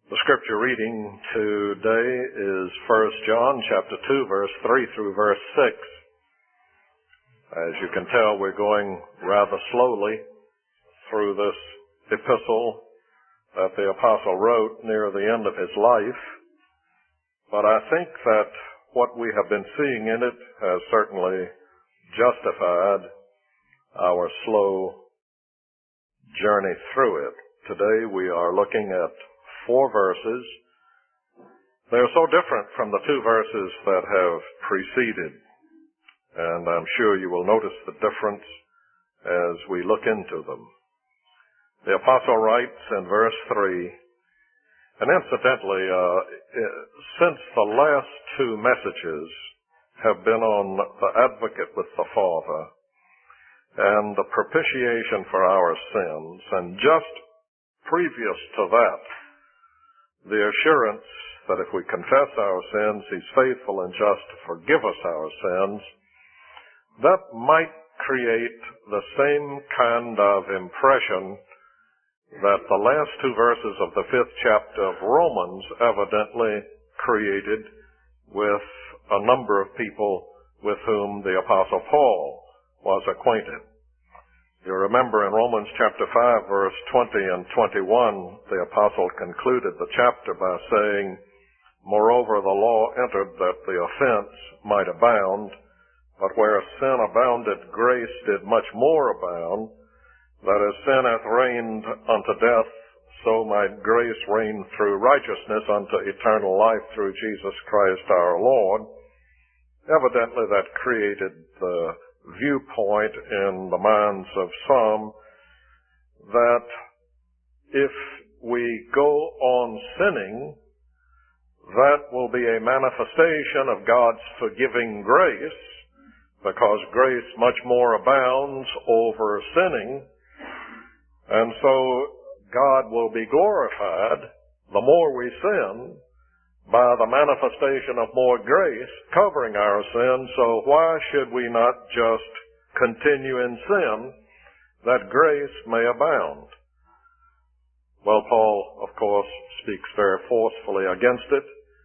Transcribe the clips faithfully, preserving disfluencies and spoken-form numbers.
The scripture reading today is First John chapter two, verse three through verse six. As you can tell, we're going rather slowly through this epistle that the apostle wrote near the end of his life. But I think that what we have been seeing in it has certainly justified our slow journey through it. Today we are looking at four verses. They're so different from the two verses that have preceded, and I'm sure you will notice the difference as we look into them. The apostle writes in verse three, and incidentally, uh, since the last two messages have been on the advocate with the Father and the propitiation for our sins, and just previous to that, the assurance that if we confess our sins, He's faithful and just to forgive us our sins, that might create the same kind of impression that the last two verses of the fifth chapter of Romans evidently created with a number of people with whom the Apostle Paul was acquainted. You remember in Romans chapter five, verse twenty and twenty-one, the apostle concluded the chapter by saying, "Moreover, the law entered that the offense might abound, but where sin abounded, grace did much more abound, that as sin hath reigned unto death, so might grace reign through righteousness unto eternal life through Jesus Christ our Lord." Evidently that created the viewpoint in the minds of some that if we go on sinning, that will be a manifestation of God's forgiving grace, because grace much more abounds over sinning, and so God will be glorified the more we sin by the manifestation of more grace covering our sins. So why should we not just continue in sin that grace may abound? Well, Paul, of course, speaks very forcefully against it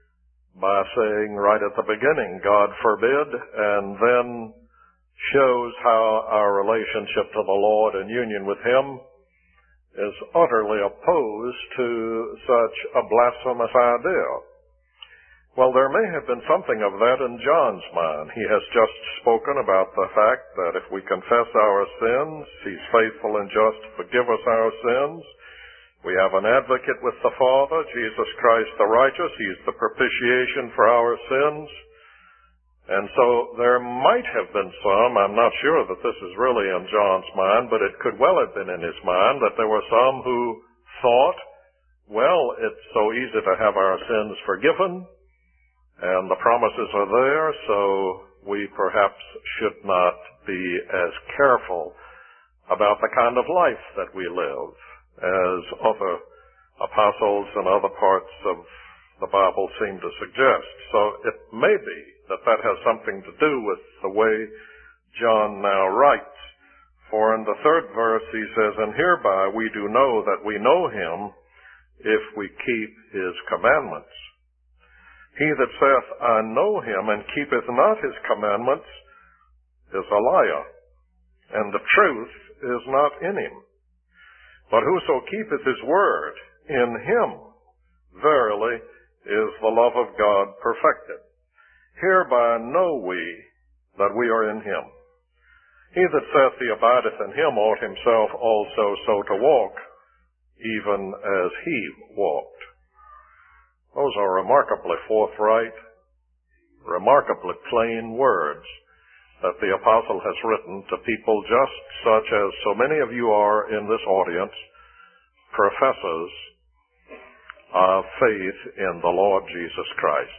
by saying right at the beginning, God forbid, and then shows how our relationship to the Lord and union with Him is utterly opposed to such a blasphemous idea. Well, there may have been something of that in John's mind. He has just spoken about the fact that if we confess our sins, He's faithful and just to forgive us our sins. We have an advocate with the Father, Jesus Christ the righteous. He's the propitiation for our sins. And so there might have been some, I'm not sure that this is really in John's mind, but it could well have been in his mind, that there were some who thought, well, it's so easy to have our sins forgiven, and the promises are there, so we perhaps should not be as careful about the kind of life that we live as other apostles and other parts of the Bible seem to suggest. So it may be that that has something to do with the way John now writes. For in the third verse he says, "And hereby we do know that we know Him, if we keep His commandments. He that saith, I know Him, and keepeth not His commandments, is a liar, and the truth is not in him. But whoso keepeth His word, in him verily is the love of God perfected. Hereby know we that we are in Him. He that saith he abideth in Him ought himself also so to walk, even as He walked." Those are remarkably forthright, remarkably plain words that the apostle has written to people just such as so many of you are in this audience, professors of faith in the Lord Jesus Christ.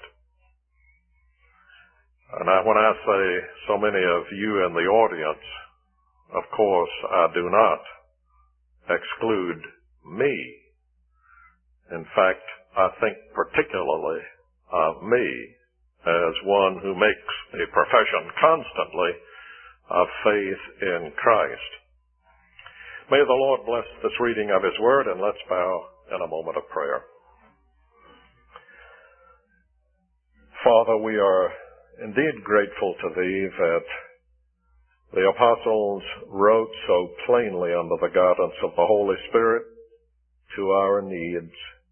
And I, when I say so many of you in the audience, of course I do not exclude me. In fact, I think particularly of me as one who makes a profession constantly of faith in Christ. May the Lord bless this reading of His Word, and let's bow in a moment of prayer. Father, we are indeed grateful to Thee that the apostles wrote so plainly under the guidance of the Holy Spirit to our needs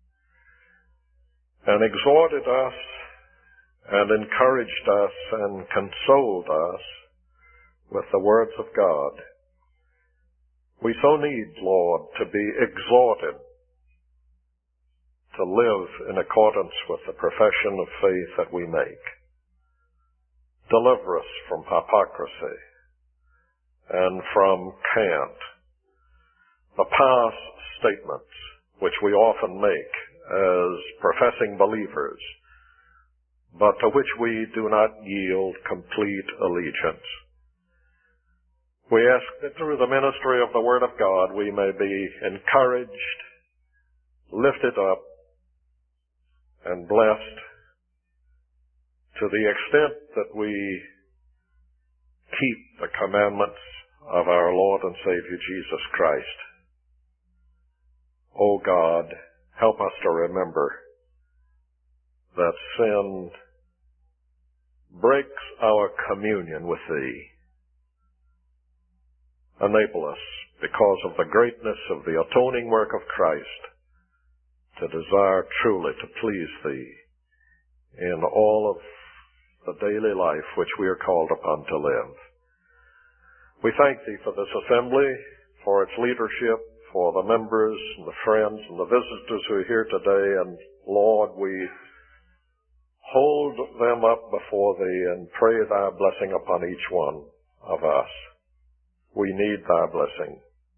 and exhorted us and encouraged us and consoled us with the words of God. We so need, Lord, to be exhorted to live in accordance with the profession of faith that we make. Deliver us from hypocrisy and from cant, the pious statements which we often make as professing believers, but to which we do not yield complete allegiance. We ask that through the ministry of the Word of God we may be encouraged, lifted up, and blessed to the extent that we keep the commandments of our Lord and Savior Jesus Christ. O God, help us to remember that sin breaks our communion with Thee. Enable us, because of the greatness of the atoning work of Christ, to desire truly to please Thee in all of the daily life which we are called upon to live. We thank Thee for this assembly, for its leadership, for the members and the friends and the visitors who are here today, and Lord, we hold them up before Thee and pray Thy blessing upon each one of us. We need Thy blessing.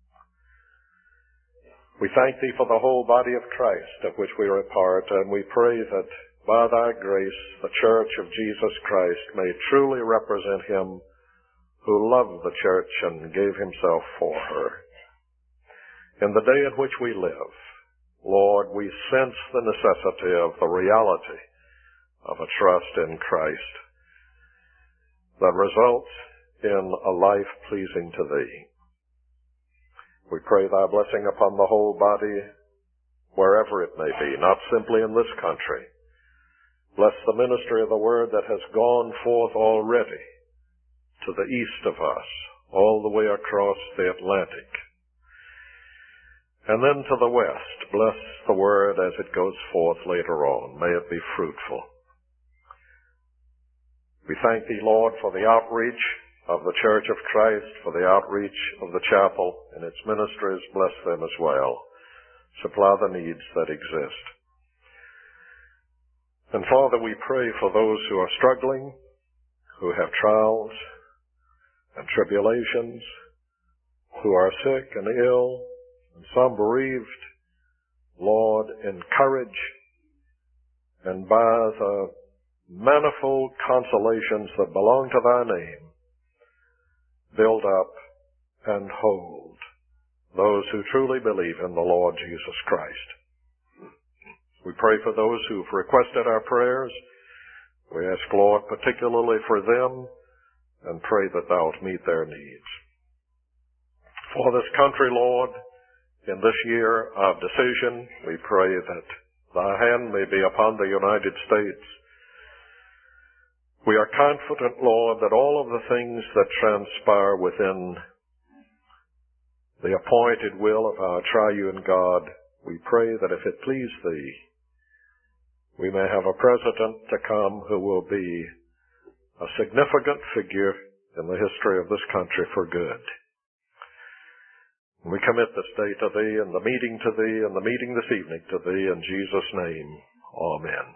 We thank Thee for the whole body of Christ of which we are a part, and we pray that by Thy grace the Church of Jesus Christ may truly represent Him who loved the Church and gave Himself for her. In the day in which we live, Lord, we sense the necessity of the reality of a trust in Christ that results in a life pleasing to Thee. We pray Thy blessing upon the whole body, wherever it may be, not simply in this country. Bless the ministry of the Word that has gone forth already to the east of us, all the way across the Atlantic. And then to the west, bless the Word as it goes forth later on. May it be fruitful. We thank Thee, Lord, for the outreach of the Church of Christ, for the outreach of the chapel and its ministries. Bless them as well. Supply the needs that exist. And Father, we pray for those who are struggling, who have trials and tribulations, who are sick and ill, and some bereaved. Lord, encourage, and by the manifold consolations that belong to Thy name, build up and hold those who truly believe in the Lord Jesus Christ. We pray for those who've requested our prayers. We ask, Lord, particularly for them, and pray that Thou wilt meet their needs. For this country, Lord, in this year of decision, we pray that Thy hand may be upon the United States. We are confident, Lord, that all of the things that transpire within the appointed will of our triune God, we pray that if it please Thee, we may have a president to come who will be a significant figure in the history of this country for good. We commit this day to Thee, and the meeting to Thee, and the meeting this evening to Thee, in Jesus' name. Amen.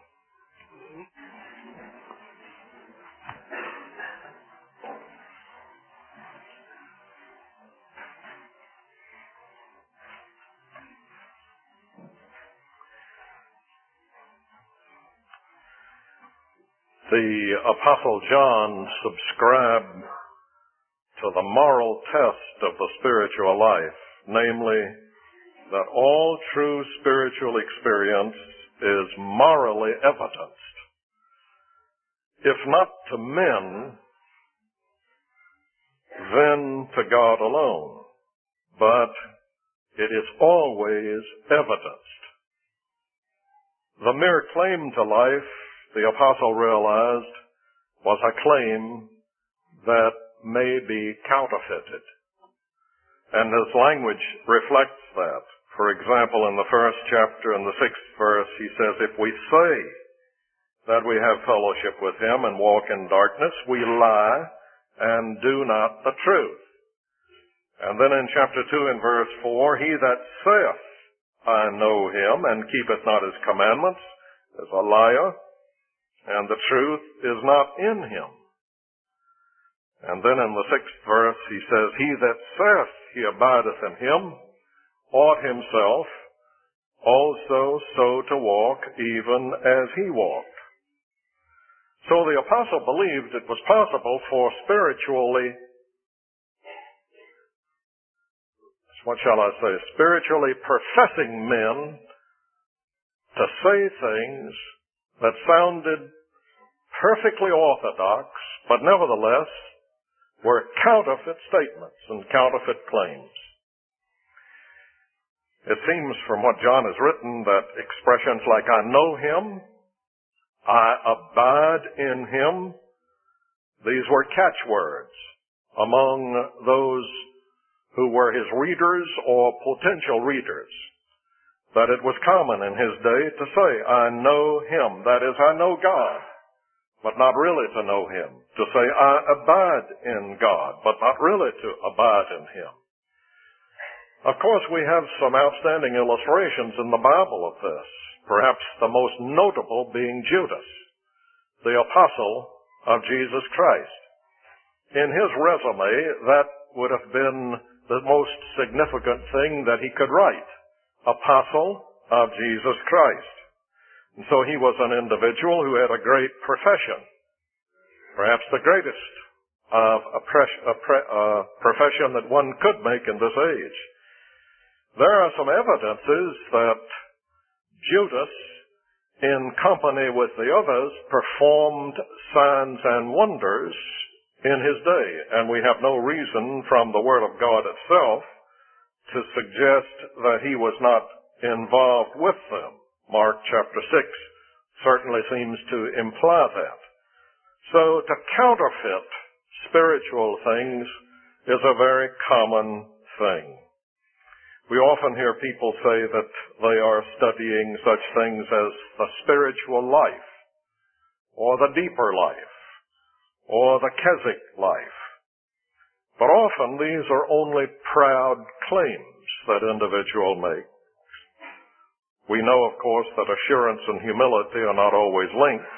The Apostle John subscribed to the moral test of the spiritual life, namely, that all true spiritual experience is morally evidenced, if not to men, then to God alone, but it is always evidenced. The mere claim to life the apostle realized was a claim that may be counterfeited. And his language reflects that. For example, in the first chapter, in the sixth verse, he says, if we say that we have fellowship with him and walk in darkness, we lie and do not the truth. And then in chapter two in verse four, he that saith, I know him, and keepeth not his commandments, is a liar, and the truth is not in him. And then in the sixth verse, he says, he that saith he abideth in him, ought himself also so to walk, even as he walked. So the apostle believed it was possible for spiritually, what shall I say, spiritually professing men to say things that sounded perfectly orthodox, but nevertheless were counterfeit statements and counterfeit claims. It seems from what John has written that expressions like, I know him, I abide in him, these were catchwords among those who were his readers or potential readers. That it was common in his day to say, I know him, that is, I know God, but not really to know him. To say, I abide in God, but not really to abide in him. Of course, we have some outstanding illustrations in the Bible of this, perhaps the most notable being Judas, the apostle of Jesus Christ. In his resume, that would have been the most significant thing that he could write, apostle of Jesus Christ. And so he was an individual who had a great profession, perhaps the greatest of a, pres- a, pre- a profession that one could make in this age. There are some evidences that Judas, in company with the others, performed signs and wonders in his day, and we have no reason from the Word of God itself to suggest that he was not involved with them. Mark chapter six certainly seems to imply that. So to counterfeit spiritual things is a very common thing. We often hear people say that they are studying such things as the spiritual life, or the deeper life, or the Keswick life. But often these are only proud claims that individuals make. We know, of course, that assurance and humility are not always linked,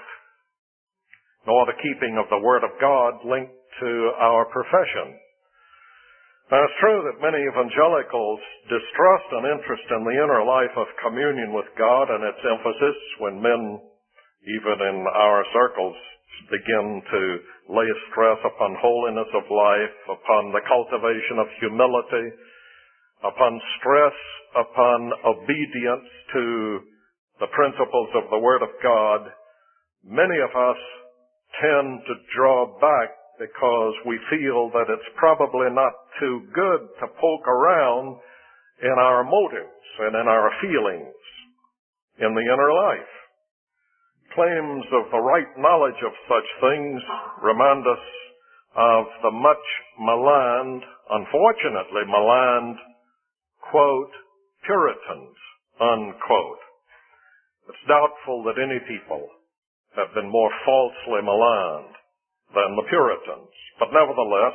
nor the keeping of the Word of God linked to our profession. Now, it's true that many evangelicals distrust an interest in the inner life of communion with God and its emphasis when men, even in our circles, begin to lay stress upon holiness of life, upon the cultivation of humility, upon stress, upon obedience to the principles of the Word of God. Many of us tend to draw back because we feel that it's probably not too good to poke around in our motives and in our feelings in the inner life. Claims of the right knowledge of such things remind us of the much maligned, unfortunately maligned, quote, Puritans, unquote. It's doubtful that any people have been more falsely maligned than the Puritans. But nevertheless,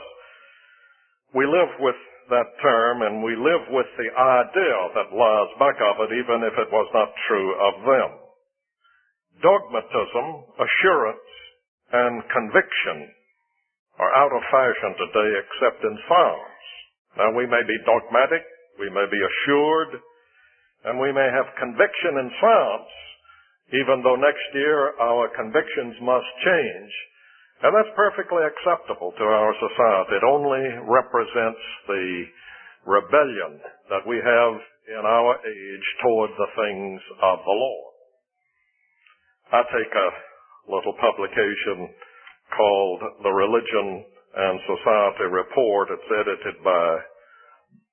we live with that term and we live with the idea that lies back of it, even if it was not true of them. Dogmatism, assurance, and conviction are out of fashion today except in sounds. Now, we may be dogmatic, we may be assured, and we may have conviction in sounds, even though next year our convictions must change. And that's perfectly acceptable to our society. It only represents the rebellion that we have in our age toward the things of the Lord. I take a little publication called The Religion and Society Report. It's edited by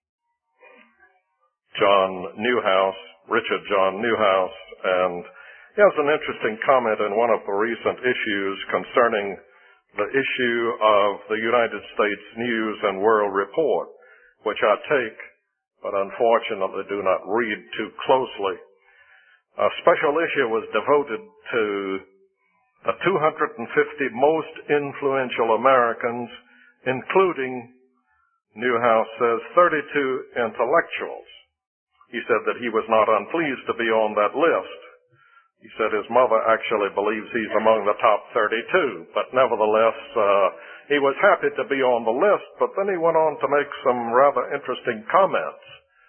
John Newhouse, Richard John Newhouse, and He has an interesting comment in one of the recent issues concerning the issue of the United States News and World Report, which I take, but unfortunately do not read too closely. A special issue was devoted to the two hundred fifty most influential Americans, including, Newhouse says, thirty-two intellectuals. He said that he was not unpleased to be on that list. He said his mother actually believes he's among the top thirty-two, but nevertheless, uh, he was happy to be on the list, but then he went on to make some rather interesting comments.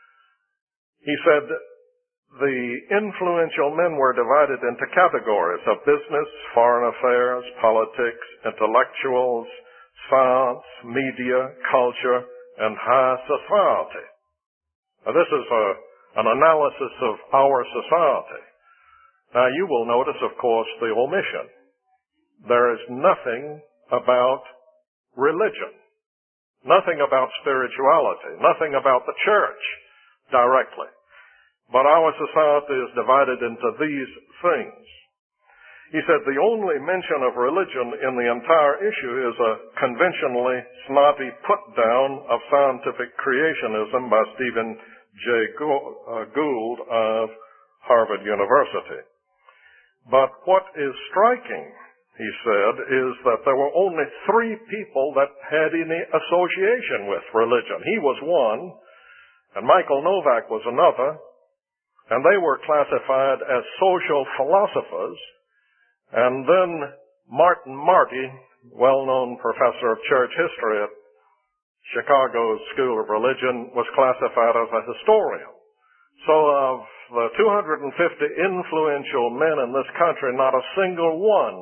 He said the influential men were divided into categories of business, foreign affairs, politics, intellectuals, science, media, culture, and high society. Now, this is a, an analysis of our society. Now, you will notice, of course, the omission. There is nothing about religion, nothing about spirituality, nothing about the church directly. But our society is divided into these things. He said the only mention of religion in the entire issue is a conventionally snotty put-down of scientific creationism by Stephen J. Gould of Harvard University. But what is striking, he said, is that there were only three people that had any association with religion. He was one, and Michael Novak was another, and they were classified as social philosophers. And then Martin Marty, well-known professor of church history at Chicago's School of Religion, was classified as a historian. So of the two hundred fifty influential men in this country, not a single one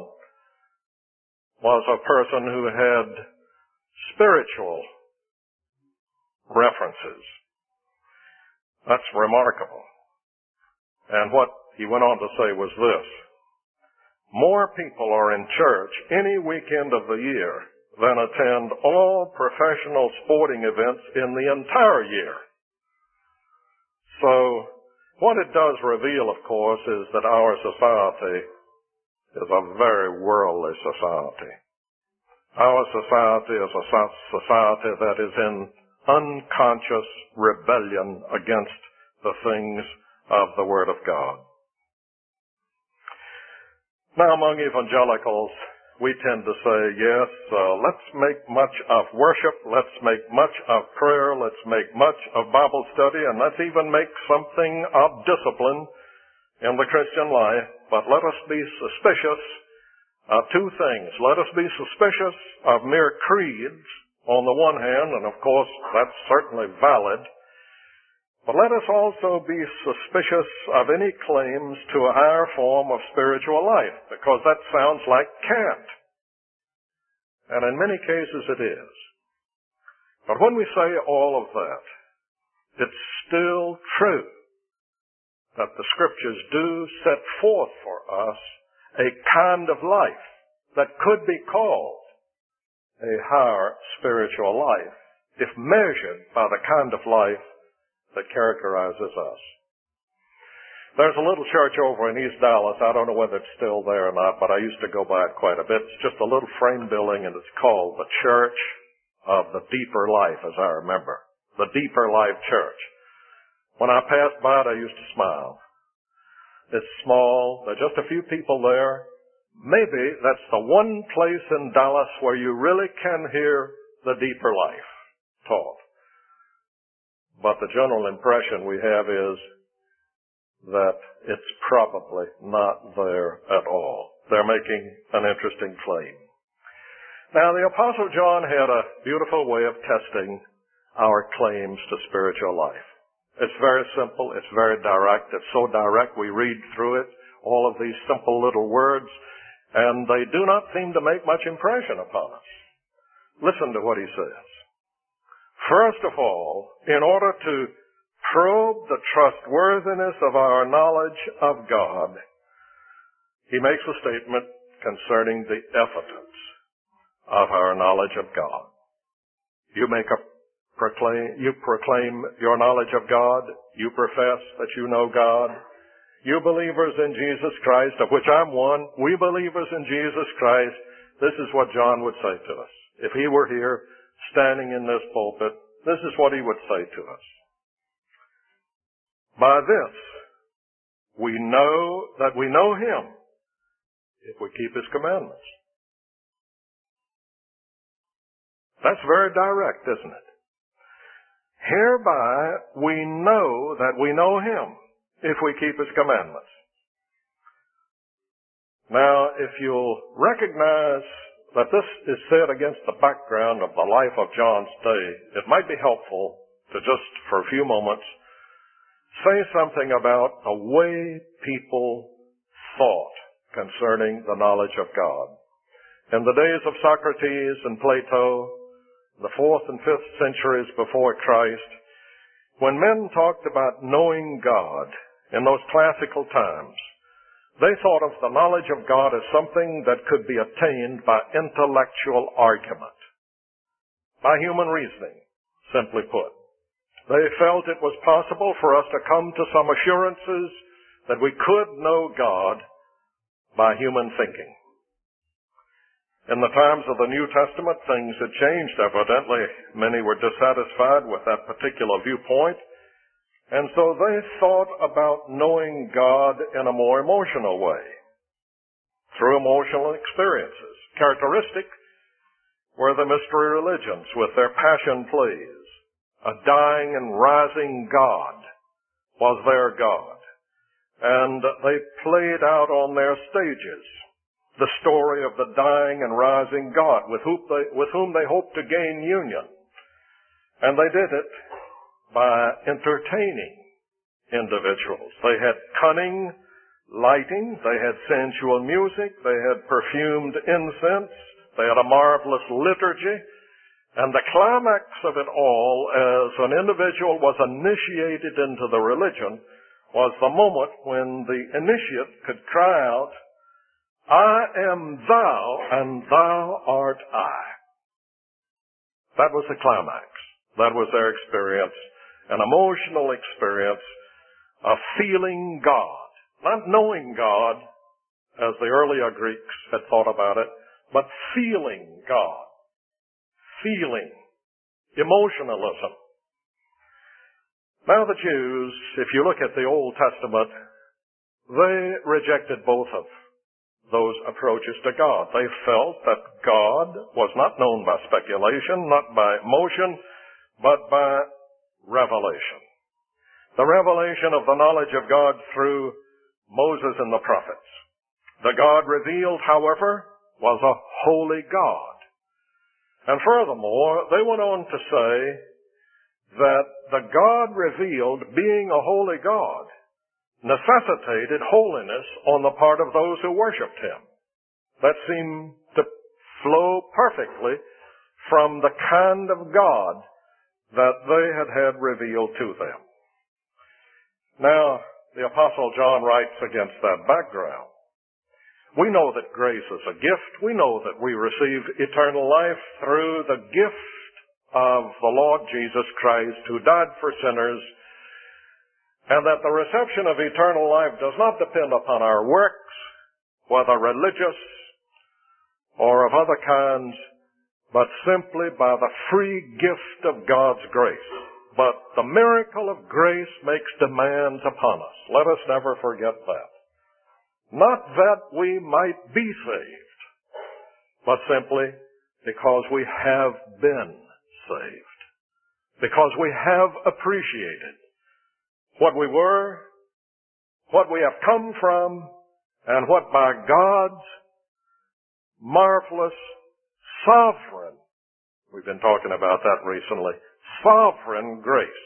was a person who had spiritual references. That's remarkable. And what he went on to say was this: more people are in church any weekend of the year than attend all professional sporting events in the entire year. So, what it does reveal, of course, is that our society is a very worldly society. Our society is a society that is in unconscious rebellion against the things of the Word of God. Now, among evangelicals, we tend to say, yes, uh, let's make much of worship, let's make much of prayer, let's make much of Bible study, and let's even make something of discipline in the Christian life. But let us be suspicious of two things. Let us be suspicious of mere creeds on the one hand, and of course that's certainly valid. But let us also be suspicious of any claims to a higher form of spiritual life, because that sounds like cant. And in many cases it is. But when we say all of that, it's still true that the Scriptures do set forth for us a kind of life that could be called a higher spiritual life, if measured by the kind of life that characterizes us. There's a little church over in East Dallas. I don't know whether it's still there or not, but I used to go by it quite a bit. It's just a little frame building, and it's called the Church of the Deeper Life, as I remember. The Deeper Life Church. When I passed by it, I used to smile. It's small. There are just a few people there. Maybe that's the one place in Dallas where you really can hear the deeper life taught. But the general impression we have is that it's probably not there at all. They're making an interesting claim. Now, the Apostle John had a beautiful way of testing our claims to spiritual life. It's very simple. It's very direct. It's so direct we read through it, all of these simple little words, and they do not seem to make much impression upon us. Listen to what he says. First of all, in order to probe the trustworthiness of our knowledge of God, he makes a statement concerning the evidence of our knowledge of God. You make a proclaim, you proclaim your knowledge of God. You profess that you know God. You believers in Jesus Christ, of which I'm one, we believers in Jesus Christ, this is what John would say to us. If he were here, standing in this pulpit, this is what he would say to us. By this, we know that we know him if we keep his commandments. That's very direct, isn't it? Hereby we know that we know him if we keep his commandments. Now, if you'll recognize that this is said against the background of the life of John's day, it might be helpful to just, for a few moments, say something about the way people thought concerning the knowledge of God. In the days of Socrates and Plato, the fourth and fifth centuries before Christ, when men talked about knowing God in those classical times, they thought of the knowledge of God as something that could be attained by intellectual argument, by human reasoning, simply put. They felt it was possible for us to come to some assurances that we could know God by human thinking. In the times of the New Testament, things had changed, evidently. Many were dissatisfied with that particular viewpoint, and so they thought about knowing God in a more emotional way, through emotional experiences. Characteristic were the mystery religions with their passion plays. A dying and rising God was their God, and they played out on their stages the story of the dying and rising God with whom they, with whom they hoped to gain union. And they did it by entertaining individuals. They had cunning lighting, they had sensual music, they had perfumed incense, they had a marvelous liturgy, and the climax of it all, as an individual was initiated into the religion, was the moment when the initiate could cry out, I am thou, and thou art I. That was the climax. That was their experience, an emotional experience of feeling God. Not knowing God, as the earlier Greeks had thought about it, but feeling God. Feeling. Emotionalism. Now the Jews, if you look at the Old Testament, they rejected both of those approaches to God. They felt that God was not known by speculation, not by emotion, but by revelation. The revelation of the knowledge of God through Moses and the prophets. The God revealed, however, was a holy God. And furthermore, they went on to say that the God revealed, being a holy God, necessitated holiness on the part of those who worshipped him. That seemed to flow perfectly from the kind of God that they had had revealed to them. Now, the Apostle John writes against that background. We know that grace is a gift. We know that we receive eternal life through the gift of the Lord Jesus Christ, who died for sinners, and that the reception of eternal life does not depend upon our works, whether religious or of other kinds, but simply by the free gift of God's grace. But the miracle of grace makes demands upon us. Let us never forget that. Not that we might be saved, but simply because we have been saved. Because we have appreciated what we were, what we have come from, and what by God's marvelous, sovereign, we've been talking about that recently, sovereign grace.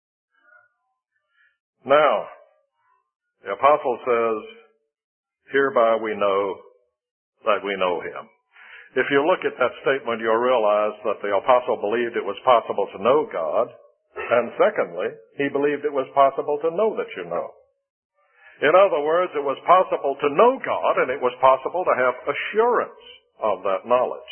Now, the apostle says, hereby we know that we know him. If you look at that statement, you'll realize that the apostle believed it was possible to know God, and secondly, he believed it was possible to know that you know. In other words, it was possible to know God, and it was possible to have assurance of that knowledge.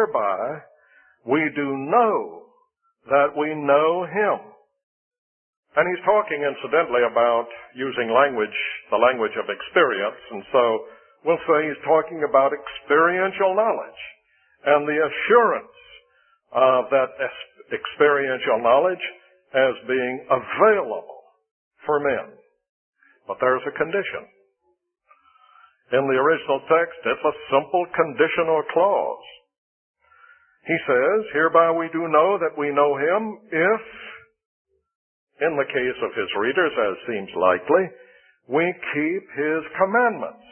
Hereby, we do know that we know him. And he's talking, incidentally, about using language, the language of experience. And so we'll say he's talking about experiential knowledge and the assurance of that experiential knowledge as being available for men. But there's a condition. In the original text, it's a simple conditional clause. He says, hereby we do know that we know him if, in the case of his readers, as seems likely, we keep his commandments.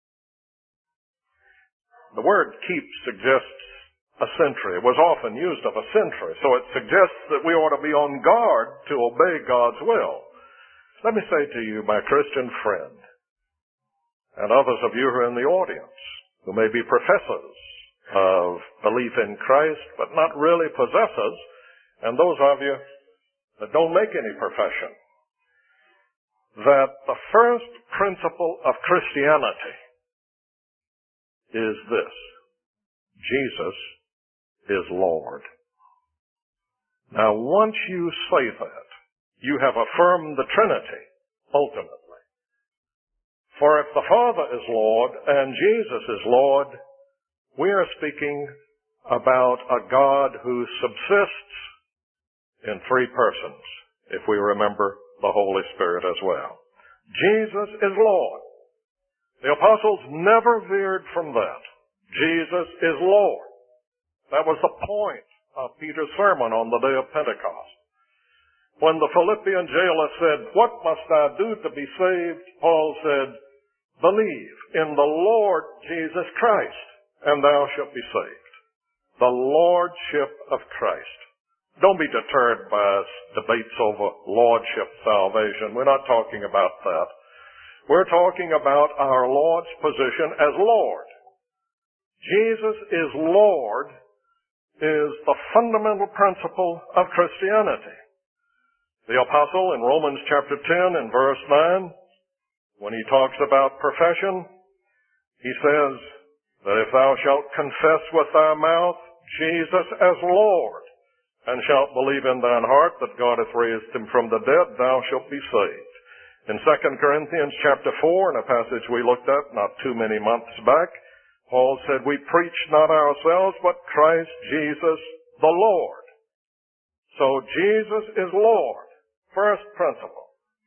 The word keep suggests a sentry. It was often used of a sentry, so it suggests that we ought to be on guard to obey God's will. Let me say to you, my Christian friend, and others of you who are in the audience, who may be professors of belief in Christ, but not really possessors, and those of you that don't make any profession, that the first principle of Christianity is this: Jesus is Lord. Now, once you say that, you have affirmed the Trinity, ultimately. For if the Father is Lord and Jesus is Lord, we are speaking about a God who subsists in three persons, if we remember the Holy Spirit as well. Jesus is Lord. The apostles never veered from that. Jesus is Lord. That was the point of Peter's sermon on the day of Pentecost. When the Philippian jailer said, "What must I do to be saved?" Paul said, "Believe in the Lord Jesus Christ, and thou shalt be saved." The Lordship of Christ. Don't be deterred by debates over Lordship salvation. We're not talking about that. We're talking about our Lord's position as Lord. Jesus is Lord is the fundamental principle of Christianity. The apostle in Romans chapter ten and verse nine, when he talks about profession, he says that if thou shalt confess with thy mouth Jesus as Lord, and shalt believe in thine heart that God hath raised him from the dead, thou shalt be saved. In Second Corinthians chapter four, in a passage we looked at not too many months back, Paul said, "We preach not ourselves, but Christ Jesus the Lord." So Jesus is Lord. First principle.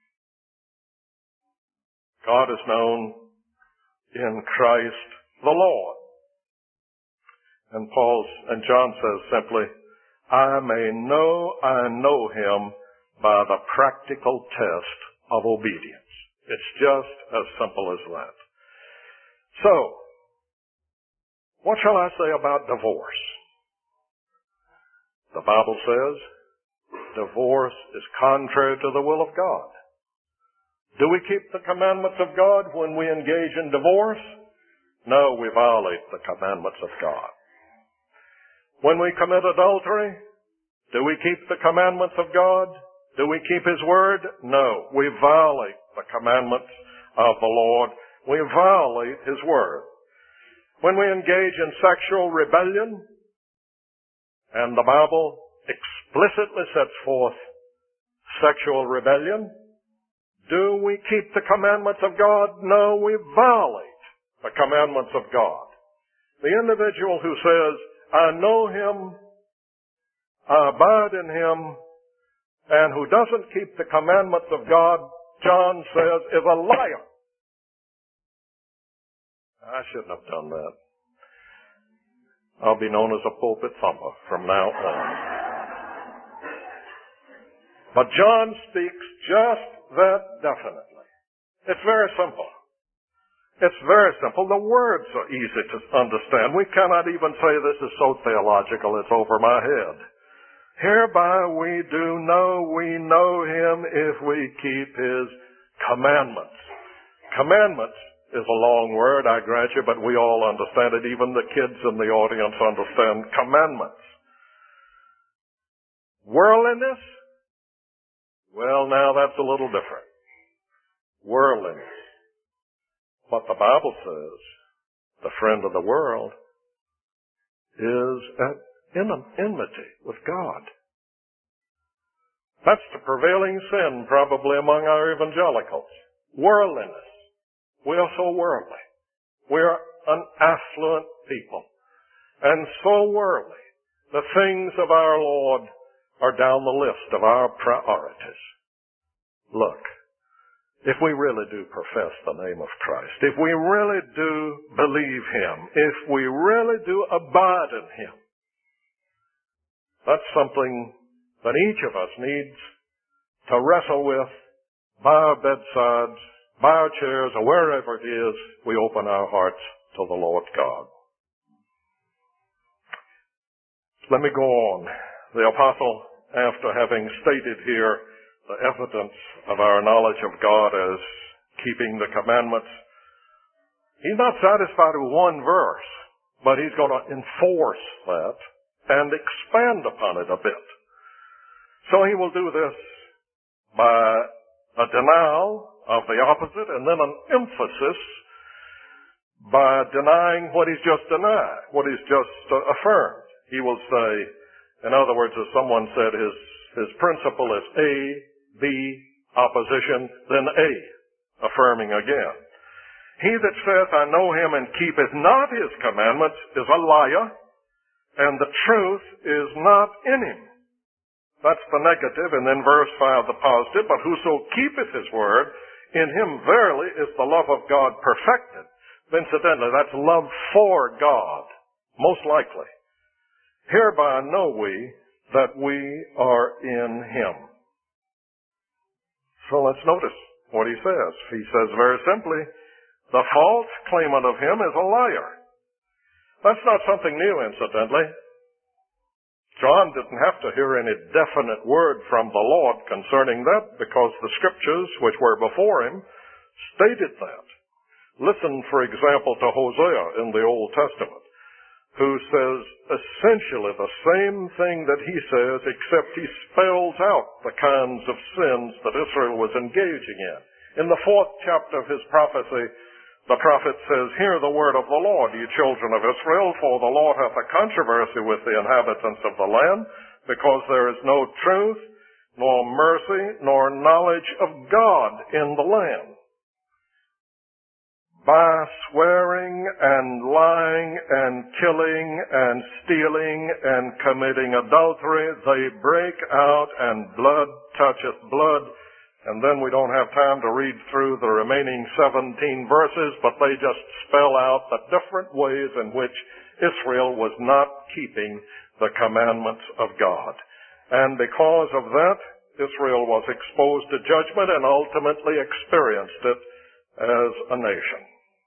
God is known in Christ the Lord. And Paul and John says simply, I may know I know him by the practical test of obedience. It's just as simple as that. So, what shall I say about divorce? The Bible says divorce is contrary to the will of God. Do we keep the commandments of God when we engage in divorce? No, we violate the commandments of God. When we commit adultery, do we keep the commandments of God? Do we keep His Word? No, we violate the commandments of the Lord. We violate His Word. When we engage in sexual rebellion, and the Bible explicitly sets forth sexual rebellion, do we keep the commandments of God? No, we violate the commandments of God. The individual who says, I know Him, I abide in Him, and who doesn't keep the commandments of God, John says, is a liar. I shouldn't have done that. I'll be known as a pulpit thumper from now on. But John speaks just that definitely. It's very simple. It's very simple. The words are easy to understand. We cannot even say this is so theological it's over my head. Hereby we do know we know Him if we keep His commandments. Commandments is a long word, I grant you, but we all understand it. Even the kids in the audience understand commandments. Worldliness? Well, now that's a little different. Worldliness. What the Bible says, the friend of the world is at enmity with God. That's the prevailing sin probably among our evangelicals. Worldliness. We are so worldly. We are an affluent people. And so worldly. The things of our Lord are down the list of our priorities. Look, if we really do profess the name of Christ, if we really do believe Him, if we really do abide in Him, that's something that each of us needs to wrestle with by our bedsides, by our chairs, or wherever it is we open our hearts to the Lord God. Let me go on. The apostle, after having stated here the evidence of our knowledge of God as keeping the commandments, he's not satisfied with one verse, but he's going to enforce that and expand upon it a bit. So he will do this by a denial of the opposite and then an emphasis by denying what he's just denied, what he's just uh, affirmed. He will say, in other words, as someone said, his, his principle is A, B, opposition, then A, affirming again. He that saith, I know him and keepeth not his commandments is a liar, and the truth is not in him. That's the negative, and then verse five, the positive. But whoso keepeth his word, in him verily is the love of God perfected. Incidentally, that's love for God, most likely. Hereby know we that we are in him. So let's notice what he says. He says very simply, the false claimant of him is a liar. That's not something new, incidentally. John didn't have to hear any definite word from the Lord concerning that because the scriptures which were before him stated that. Listen, for example, to Hosea in the Old Testament, who says essentially the same thing that he says, except he spells out the kinds of sins that Israel was engaging in. In the fourth chapter of his prophecy, the prophet says, hear the word of the Lord, ye children of Israel, for the Lord hath a controversy with the inhabitants of the land, because there is no truth, nor mercy, nor knowledge of God in the land. By swearing and lying and killing and stealing and committing adultery, they break out, and blood toucheth blood. And then we don't have time to read through the remaining seventeen verses, but they just spell out the different ways in which Israel was not keeping the commandments of God. And because of that, Israel was exposed to judgment and ultimately experienced it as a nation.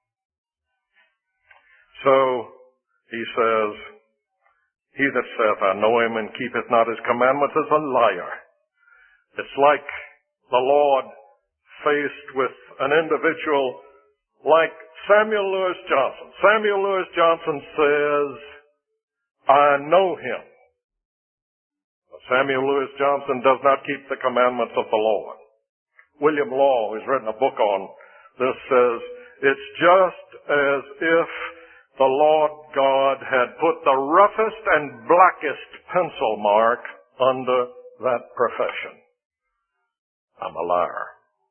So, he says, he that saith, I know him and keepeth not his commandments is a liar. It's like the Lord faced with an individual like Samuel Lewis Johnson. Samuel Lewis Johnson says, I know him. But Samuel Lewis Johnson does not keep the commandments of the Lord. William Law, who's written a book on this, says, it's just as if the Lord God had put the roughest and blackest pencil mark under that profession. I'm a liar.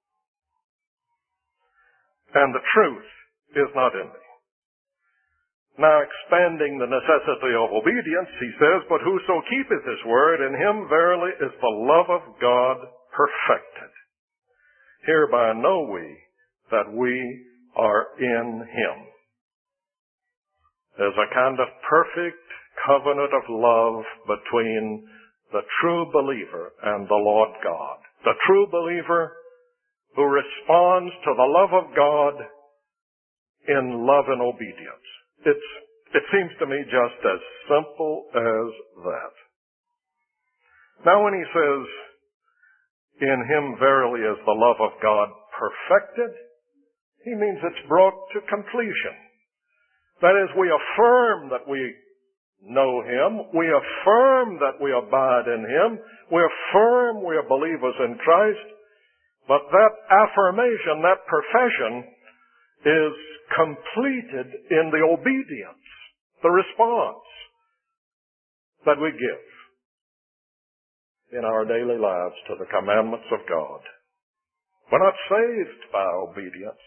And the truth is not in me. Now, expanding the necessity of obedience, he says, but whoso keepeth his word, in him verily is the love of God perfected. Hereby know we that we are in him. There's a kind of perfect covenant of love between the true believer and the Lord God. The true believer who responds to the love of God in love and obedience. It's, it seems to me just as simple as that. Now when he says, in him verily is the love of God perfected, he means it's brought to completion. That is, we affirm that we know him. We affirm that we abide in him. We affirm we are believers in Christ. But that affirmation, that profession, is completed in the obedience, the response that we give. in our daily lives to the commandments of God. We're not saved by obedience,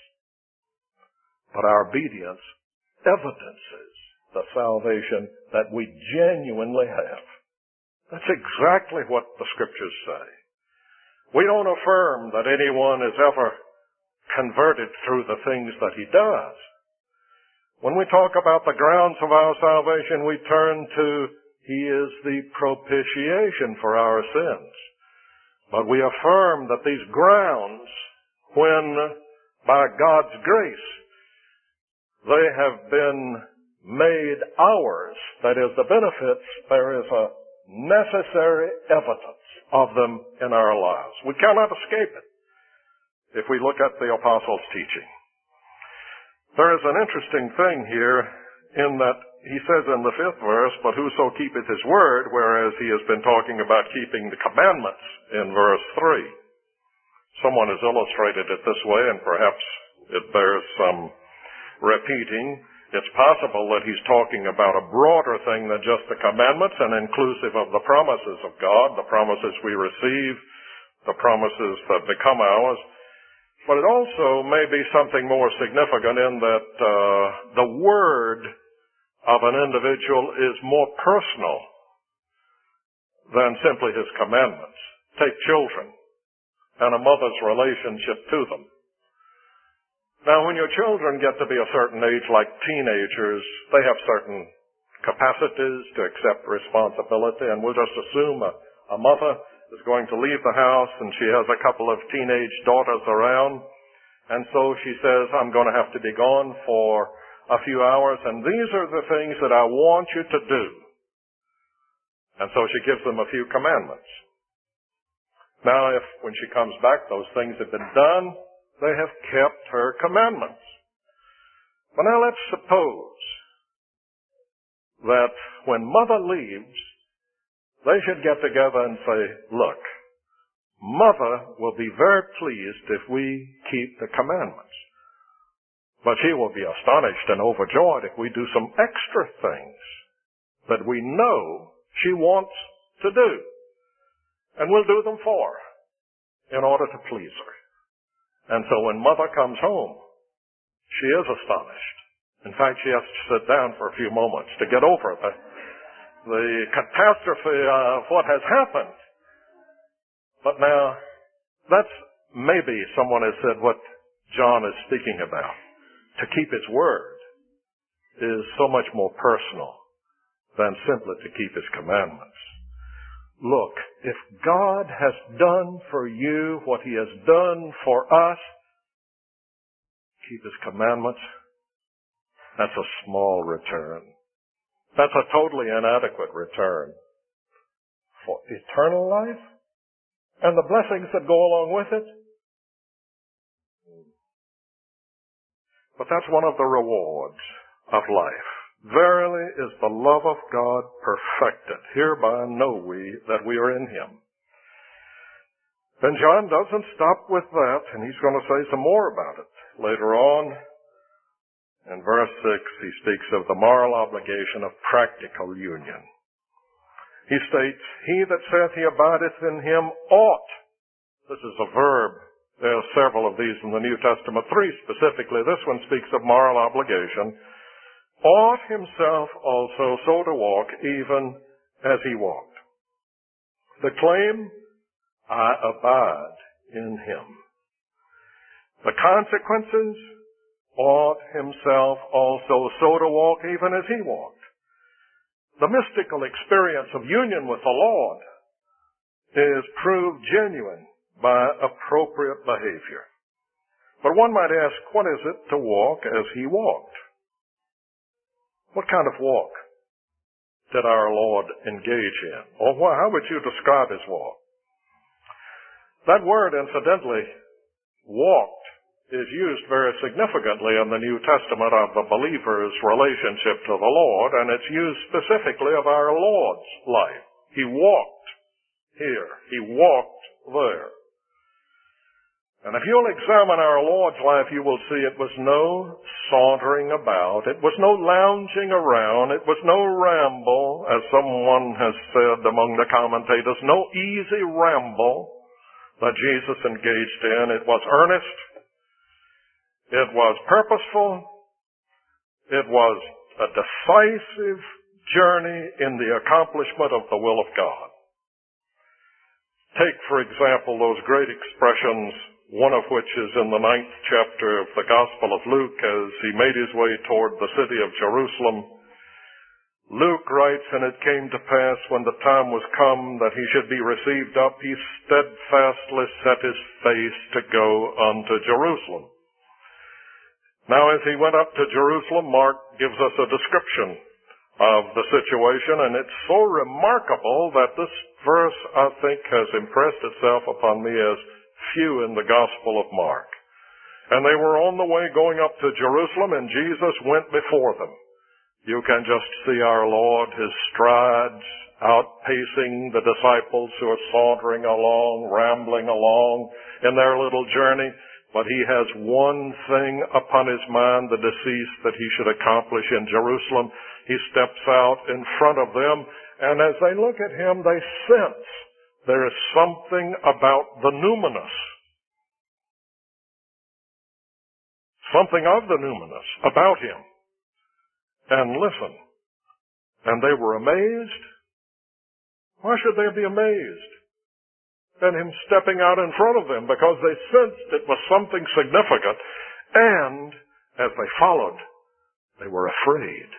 but our obedience evidences the salvation that we genuinely have. That's exactly what the Scriptures say. We don't affirm that anyone is ever converted through the things that he does. When we talk about the grounds of our salvation, we turn to He is the propitiation for our sins. But we affirm that these grounds, when by God's grace they have been made ours, that is, the benefits, there is a necessary evidence of them in our lives. We cannot escape it if we look at the Apostles' teaching. There is an interesting thing here in that he says in the fifth verse, but whoso keepeth his word, whereas he has been talking about keeping the commandments in verse three. Someone has illustrated it this way, and perhaps it bears some repeating. It's possible that he's talking about a broader thing than just the commandments and inclusive of the promises of God, the promises we receive, the promises that become ours. But it also may be something more significant in that uh, the word of an individual is more personal than simply his commandments. Take children and a mother's relationship to them. Now, when your children get to be a certain age, like teenagers, they have certain capacities to accept responsibility, and we'll just assume a, a mother is going to leave the house and she has a couple of teenage daughters around, and so she says, I'm going to have to be gone for a few hours, and these are the things that I want you to do. And so she gives them a few commandments. Now, if when she comes back those things have been done, they have kept her commandments. But now let's suppose that when mother leaves, they should get together and say, look, mother will be very pleased if we keep the commandments. But she will be astonished and overjoyed if we do some extra things that we know she wants to do. And we'll do them for her in order to please her. And so when mother comes home, she is astonished. In fact, she has to sit down for a few moments to get over the, the catastrophe of what has happened. But now, that's maybe someone has said what John is speaking about. To keep his word is so much more personal than simply to keep his commandments. Look, if God has done for you what he has done for us, keep his commandments, that's a small return. That's a totally inadequate return for eternal life and the blessings that go along with it. But that's one of the rewards of life. Verily is the love of God perfected. Hereby know we that we are in him. Then John doesn't stop with that, and he's going to say some more about it. Later on, in verse six, he speaks of the moral obligation of practical union. He states, he that saith he abideth in him ought. This is a verb. There are several of these in the New Testament, three specifically. This one speaks of moral obligation. Ought himself also so to walk, even as he walked. The claim, I abide in him. The consequences, ought himself also so to walk, even as he walked. The mystical experience of union with the Lord is proved genuine by appropriate behavior. But one might ask, what is it to walk as he walked? What kind of walk did our Lord engage in? Or how would you describe his walk? That word, incidentally, walked, is used very significantly in the New Testament of the believer's relationship to the Lord, and it's used specifically of our Lord's life. He walked here. He walked there. And if you'll examine our Lord's life, you will see it was no sauntering about. It was no lounging around. It was no ramble, as someone has said among the commentators, no easy ramble that Jesus engaged in. It was earnest. It was purposeful. It was a decisive journey in the accomplishment of the will of God. Take, for example, those great expressions, one of which is in the ninth chapter of the Gospel of Luke as he made his way toward the city of Jerusalem. Luke writes, "And it came to pass when the time was come that he should be received up, he steadfastly set his face to go unto Jerusalem." Now as he went up to Jerusalem, Mark gives us a description of the situation, and it's so remarkable that this verse, I think, has impressed itself upon me as few in the Gospel of Mark. And they were on the way going up to Jerusalem, and Jesus went before them. You can just see our Lord, his strides, outpacing the disciples who are sauntering along, rambling along in their little journey. But he has one thing upon his mind, the decease that he should accomplish in Jerusalem. He steps out in front of them, and as they look at him, they sense there is something about the numinous. Something of the numinous about him. And listen, and they were amazed. Why should they be amazed at him stepping out in front of them? Because they sensed it was something significant. And as they followed, they were afraid.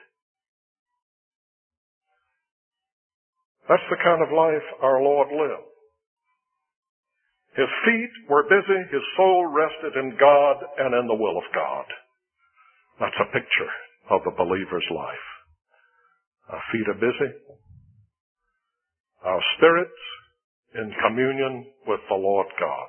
That's the kind of life our Lord lived. His feet were busy, his soul rested in God and in the will of God. That's a picture of the believer's life. Our feet are busy, our spirits in communion with the Lord God.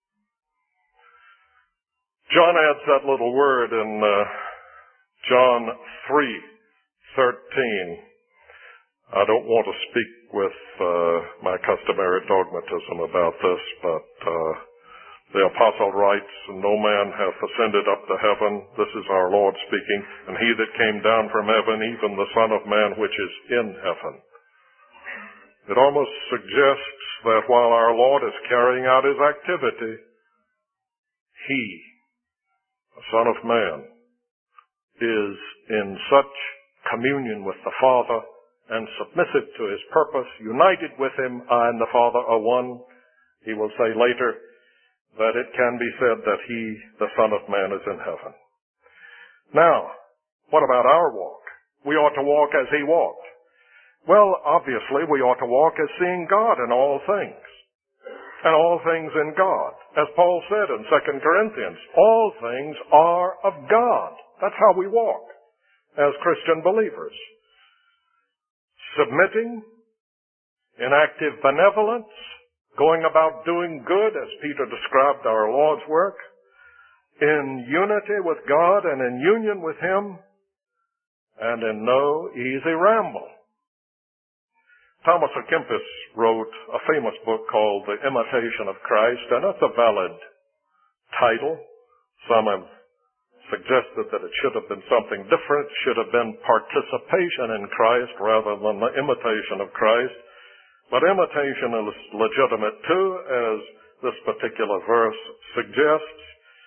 John adds that little word in uh, John three thirteen. I don't want to speak with uh, my customary dogmatism about this, but uh, the apostle writes, "No man hath ascended up to heaven," this is our Lord speaking, "and he that came down from heaven, even the Son of Man which is in heaven." It almost suggests that while our Lord is carrying out his activity, he, the Son of Man, is in such communion with the Father and submissive to his purpose, united with him, I and the Father are one. He will say later that it can be said that he, the Son of Man, is in heaven. Now, what about our walk? We ought to walk as he walked. Well, obviously, we ought to walk as seeing God in all things, and all things in God. As Paul said in Second Corinthians, all things are of God. That's how we walk as Christian believers. Submitting in active benevolence, going about doing good, as Peter described our Lord's work, in unity with God and in union with him, and in no easy ramble. Thomas à Kempis wrote a famous book called The Imitation of Christ, and it's a valid title. Some have suggested that it should have been something different, should have been participation in Christ rather than the imitation of Christ. But imitation is legitimate too, as this particular verse suggests.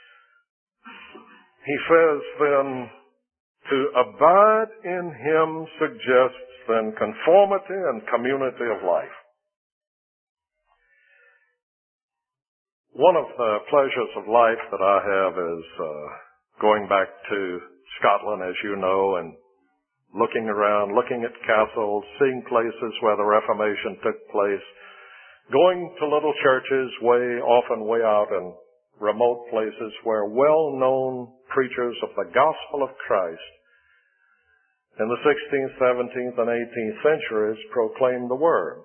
He says then, to abide in him suggests then conformity and community of life. One of the pleasures of life that I have is uh, going back to Scotland, as you know, and looking around, looking at castles, seeing places where the Reformation took place, going to little churches way, often way out in remote places where well-known preachers of the gospel of Christ in the sixteenth, seventeenth, and eighteenth centuries proclaimed the word.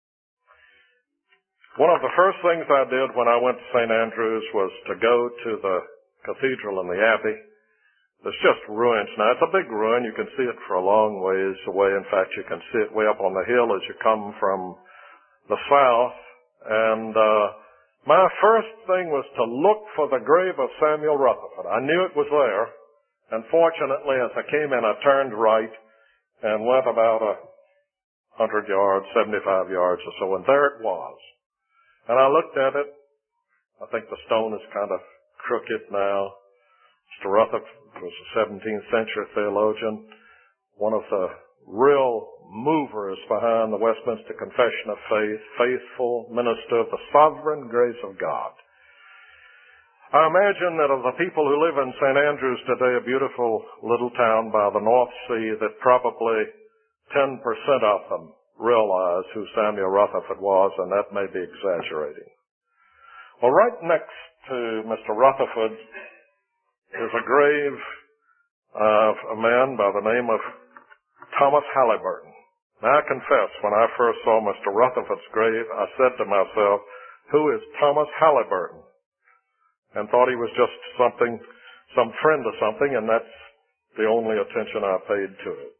One of the first things I did when I went to Saint Andrews was to go to the cathedral and the abbey. There's just ruins now. It's a big ruin. You can see it for a long ways away. In fact, you can see it way up on the hill as you come from the south. And uh, my first thing was to look for the grave of Samuel Rutherford. I knew it was there, and fortunately, as I came in, I turned right and went about a hundred yards, seventy-five yards or so, and there it was. And I looked at it. I think the stone is kind of crooked now. Mister Rutherford was a seventeenth century theologian, one of the real movers behind the Westminster Confession of Faith, faithful minister of the sovereign grace of God. I imagine that of the people who live in Saint Andrews today, a beautiful little town by the North Sea, that probably ten percent of them realize who Samuel Rutherford was, and that may be exaggerating. Well, right next to Mister Rutherford is a grave of a man by the name of Thomas Halliburton. Now, I confess, when I first saw Mister Rutherford's grave, I said to myself, who is Thomas Halliburton? And thought he was just something, some friend or something, and that's the only attention I paid to it.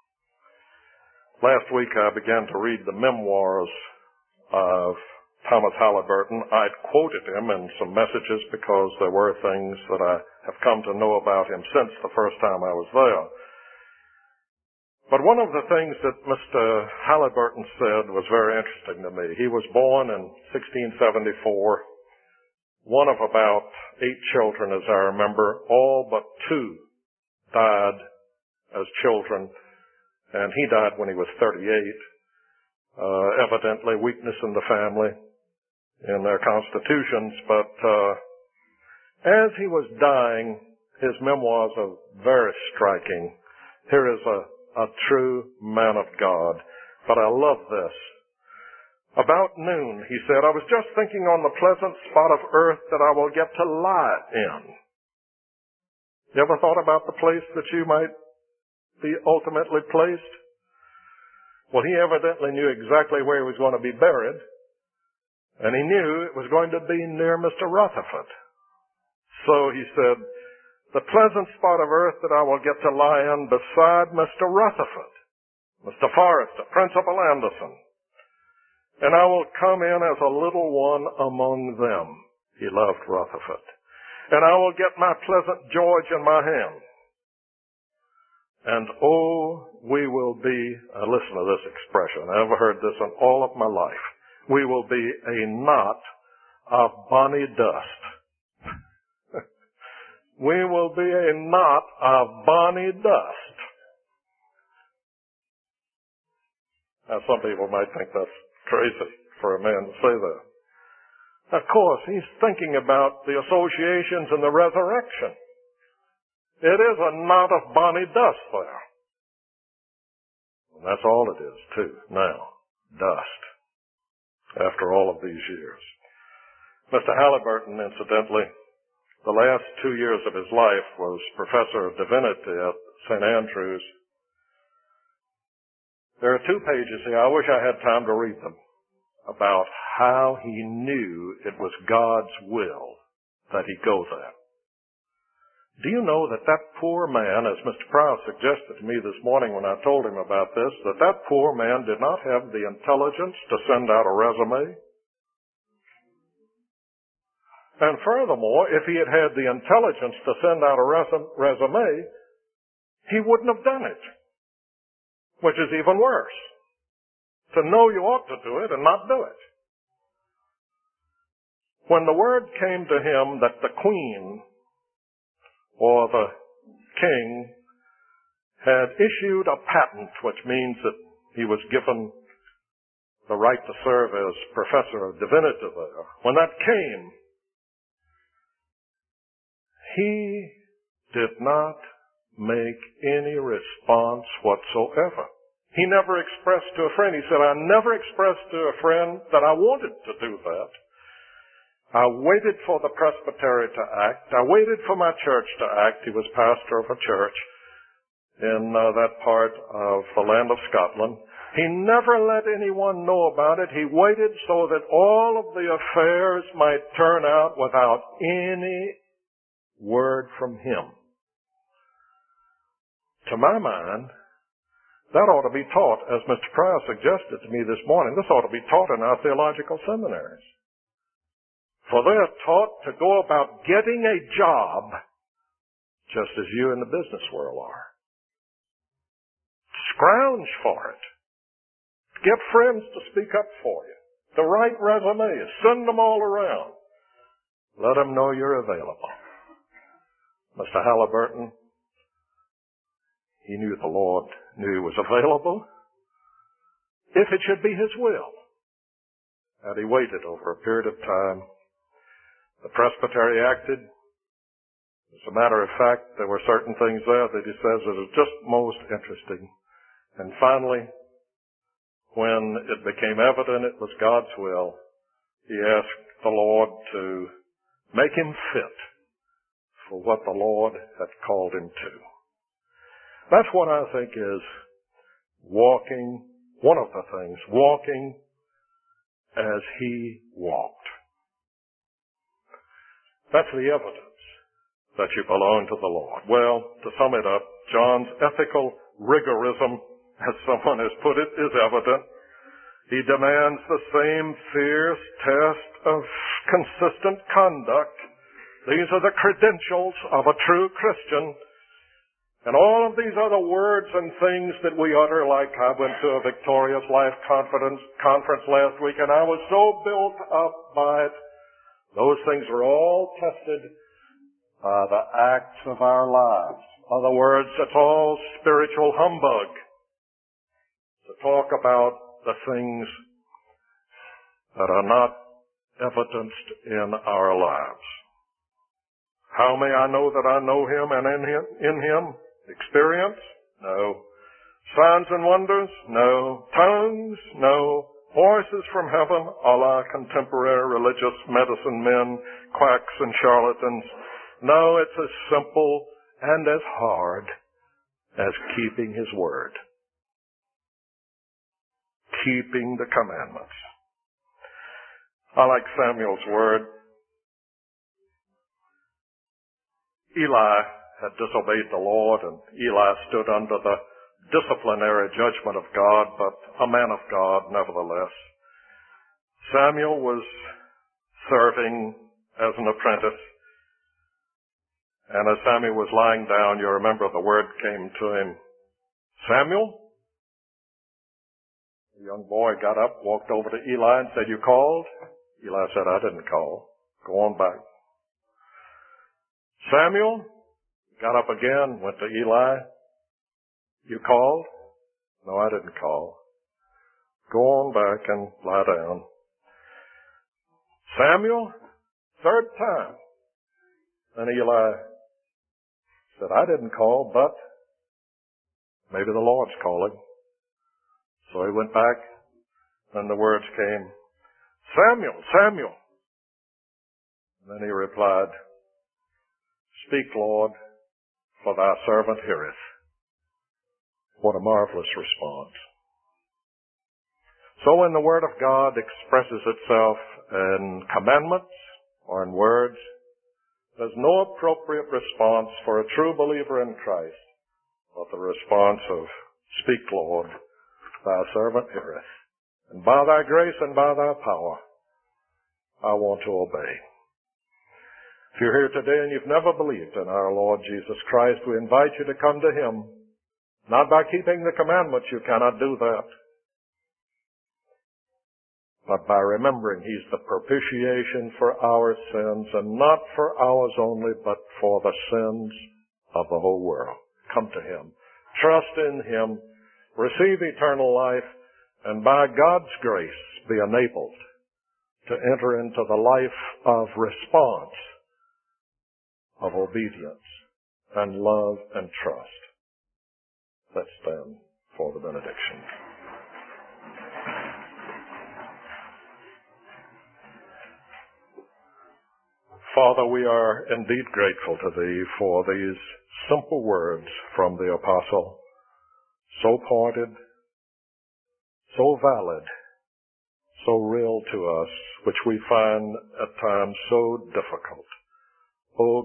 Last week I began to read the memoirs of Thomas Halliburton. I'd quoted him in some messages because there were things that I have come to know about him since the first time I was there. But one of the things that Mister Halliburton said was very interesting to me. He was born in sixteen seventy-four, one of about eight children, as I remember. All but two died as children, and he died when he was thirty-eight. Uh, evidently weakness in the family, in their constitutions. But uh, as he was dying, his memoirs are very striking. Here is a A true man of God. But I love this. About noon, he said, I was just thinking on the pleasant spot of earth that I will get to lie in. You ever thought about the place that you might be ultimately placed? Well, he evidently knew exactly where he was going to be buried, and he knew it was going to be near Mister Rutherford. So he said, the pleasant spot of earth that I will get to lie in beside Mister Rutherford, Mister Forrester, Principal Anderson, and I will come in as a little one among them. He loved Rutherford. And I will get my pleasant George in my hand. And oh, we will be, uh, listen to this expression, I never heard this in all of my life. We will be a knot of bonny dust. We will be a knot of bonny dust. Now, some people might think that's crazy for a man to say that. Of course, he's thinking about the associations and the resurrection. It is a knot of bonny dust there. And that's all it is, too, now. Dust. After all of these years. Mister Halliburton, incidentally, the last two years of his life was professor of divinity at Saint Andrews. There are two pages here, I wish I had time to read them, about how he knew it was God's will that he go there. Do you know that that poor man, as Mister Prowse suggested to me this morning when I told him about this, that that poor man did not have the intelligence to send out a resume? And furthermore, if he had had the intelligence to send out a resume, he wouldn't have done it. Which is even worse. To know you ought to do it and not do it. When the word came to him that the queen or the king had issued a patent, which means that he was given the right to serve as professor of divinity there, when that came, he did not make any response whatsoever. He never expressed to a friend. He said, I never expressed to a friend that I wanted to do that. I waited for the presbytery to act. I waited for my church to act. He was pastor of a church in uh, that part of the land of Scotland. He never let anyone know about it. He waited so that all of the affairs might turn out without any word from him. To my mind, that ought to be taught, as Mister Pryor suggested to me this morning, this ought to be taught in our theological seminaries. For they are taught to go about getting a job just as you in the business world are. Scrounge for it. Get friends to speak up for you. To write resumes. Send them all around. Let them know you're available. Mister Halliburton, he knew the Lord knew he was available, if it should be His will. And he waited over a period of time. The presbytery acted. As a matter of fact, there were certain things there that he says that are just most interesting. And finally, when it became evident it was God's will, he asked the Lord to make him fit for what the Lord had called him to. That's what I think is walking, one of the things, walking as he walked. That's the evidence that you belong to the Lord. Well, to sum it up, John's ethical rigorism, as someone has put it, is evident. He demands the same fierce test of consistent conduct. These are the credentials of a true Christian. And all of these other words and things that we utter, like I went to a Victorious Life conference, conference last week, and I was so built up by it. Those things are all tested by the acts of our lives. In other words, it's all spiritual humbug to talk about the things that are not evidenced in our lives. How may I know that I know Him and in Him? In him? Experience? No. Signs and wonders? No. Tongues? No. Voices from heaven, a la contemporary religious medicine men, quacks and charlatans? No, it's as simple and as hard as keeping His word. Keeping the commandments. I like Samuel's word. Eli had disobeyed the Lord, and Eli stood under the disciplinary judgment of God, but a man of God nevertheless. Samuel was serving as an apprentice, and as Samuel was lying down, you remember the word came to him, Samuel? The young boy got up, walked over to Eli and said, you called? Eli said, I didn't call. Go on back. Samuel got up again, went to Eli. You called? No, I didn't call. Go on back and lie down. Samuel, third time. And Eli said, I didn't call, but maybe the Lord's calling. So he went back, and the words came, Samuel, Samuel. And then he replied, Speak, Lord, for thy servant heareth. What a marvelous response. So when the Word of God expresses itself in commandments or in words, there's no appropriate response for a true believer in Christ but the response of, Speak, Lord, thy servant heareth. And by thy grace and by thy power, I want to obey. If you're here today and you've never believed in our Lord Jesus Christ, we invite you to come to Him. Not by keeping the commandments, you cannot do that. But by remembering He's the propitiation for our sins, and not for ours only, but for the sins of the whole world. Come to Him. Trust in Him. Receive eternal life, and by God's grace be enabled to enter into the life of response, of obedience, and love and trust. Let's stand for the benediction. Father, we are indeed grateful to Thee for these simple words from the Apostle, so pointed, so valid, so real to us, which we find at times so difficult. Oh